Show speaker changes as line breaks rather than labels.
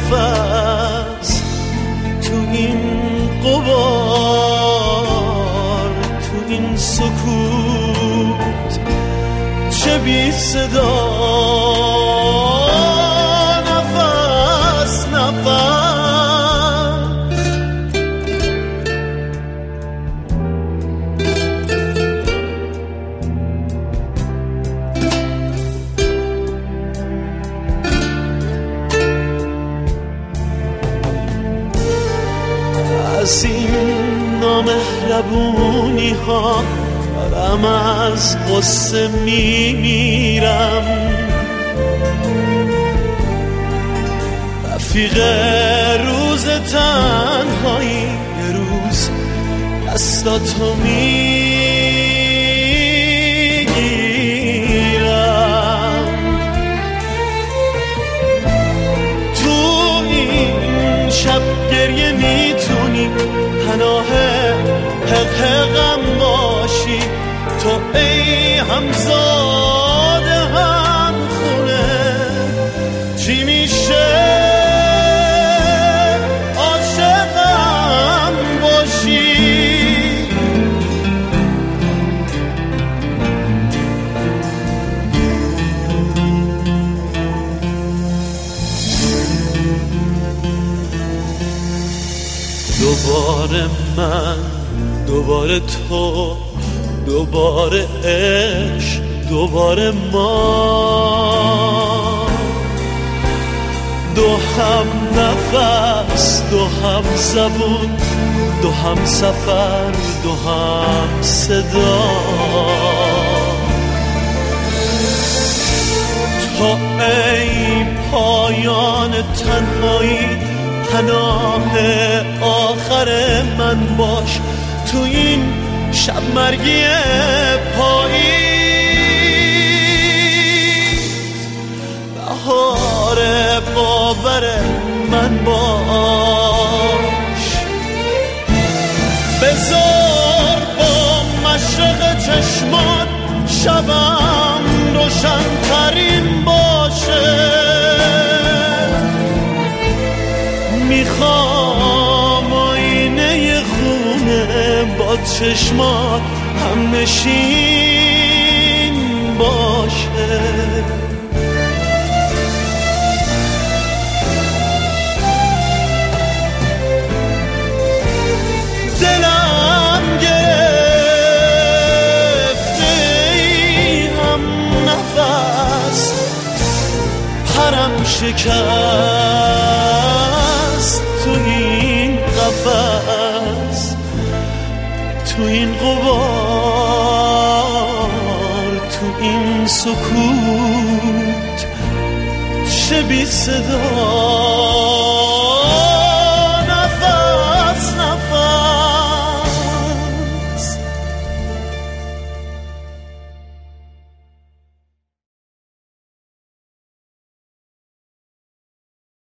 نفس تو این غبار، تو این سکوت چه بی صدا، نفس نفس. از این نامهربونی ها دارم از قصه میمیرم، رفیق روز تنهایی یه روز دستاتو میگیرم. تو این شب گریه میتونی پناه حقم باشی، تو ای همزاده هم خونه، چی میشه عاشقم باشی. دوباره من، دوباره تو، دوباره عشق، دوباره ما، دو هم نفس، دو هم زبون، دو هم سفر، دو هم صدا. تو ای پایان تنهایی، پناه آخر من باش تو این شب مرگی پاییز، بهار باور من باش. بذار با مشرق چشمان شبم روشن ترین باشه، میخوام آینه خونه با چشمات هم نشین باشه. دلم گرفته ای هم نفس، پرم شکست تو این قفس، تو این غبار، تو این سکوت چه بی صدا.